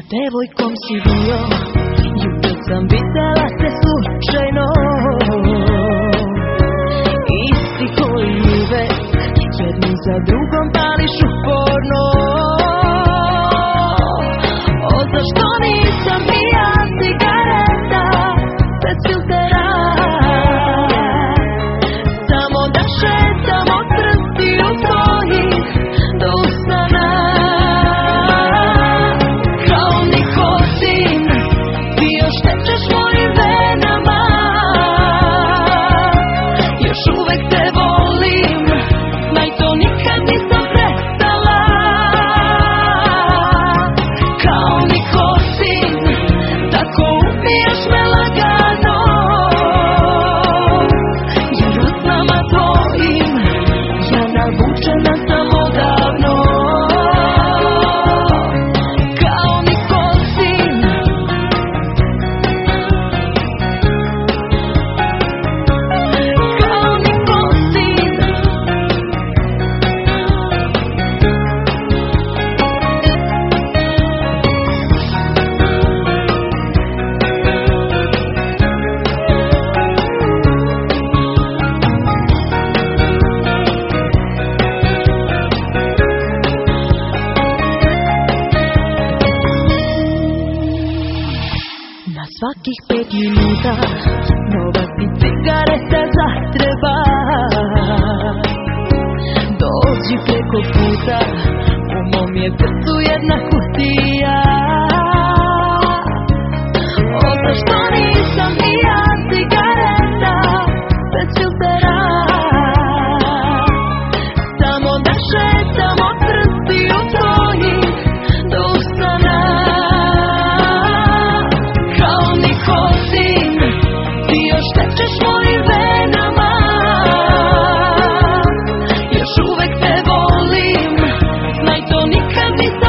devojkom si bio, jutro sam videla te slučajno. Isti koji uvek jednim za drugom pališ uporno. O, zašto nisam i ja cigareta bez filtera, samo da šetam od prstiju tvojih do usana. Kao nikotin ti još tečeš mojim venama, još uvek te volim, znaj to nikad nisam prestala. Kao nikotin tako ubijaš me lagano, jer usnama tvojim ja navučena sam odavno. Kao nikotin, kao nikotin. Na svakih 5 minuta nova ti cigareta zatreba. Dođi preko puta, u mom je srcu jedna kutija. O, zašto nisam i ja cigareta bez filtera, samo da šetam od prstiju tvojih do usana. Kao nikotin ti još tečeš mojim venama, još uvek te volim, znaj to nikad nisam